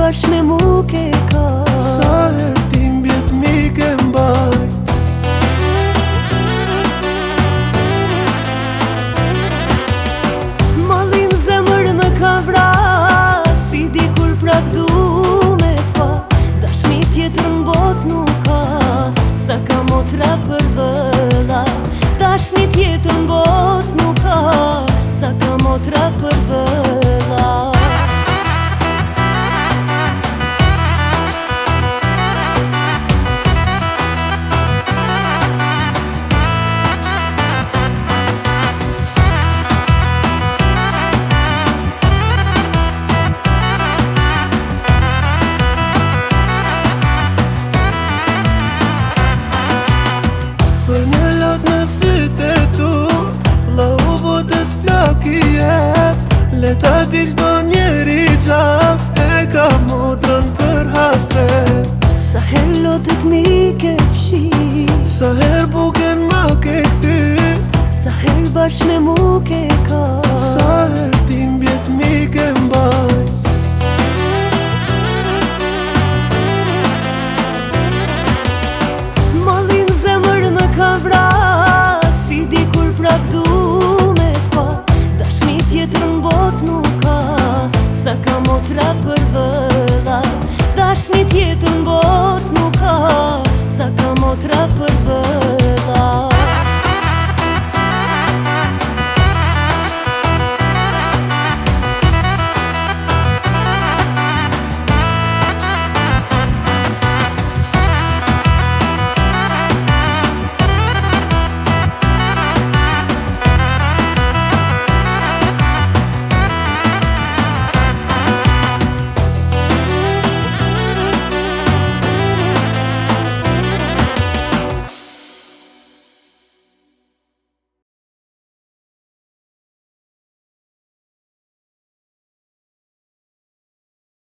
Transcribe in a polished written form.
bashkë me mu ke ka. Sa herë dhimbjet mi ke mbaj. Mallin zemër më ka vra, si di kur prap du me pa. Dashni tjetër m'bot nuk ka, sa ka motra për vëlla. Dashni tjetër m'bot nuk ka, sa ka motra për vëlla. Për një lot në sytë e tu, la u botës flak i jep. Leta ti qdo njeri qap, e ka motrën për hastre. Sa her lotet mi ke fshi, Sa her buken ma ke kthy, sa her bashkë me mu ke ka. sa her dhimbjet mi ke mbaj. Mallin zemër më ka vra, si di kur prap du me pa. Dashni tjetër m'bot nuk ka, sa ka motra për vëlla. Dashni tjetër m'bot nuk ka, sa ka motra për vëlla.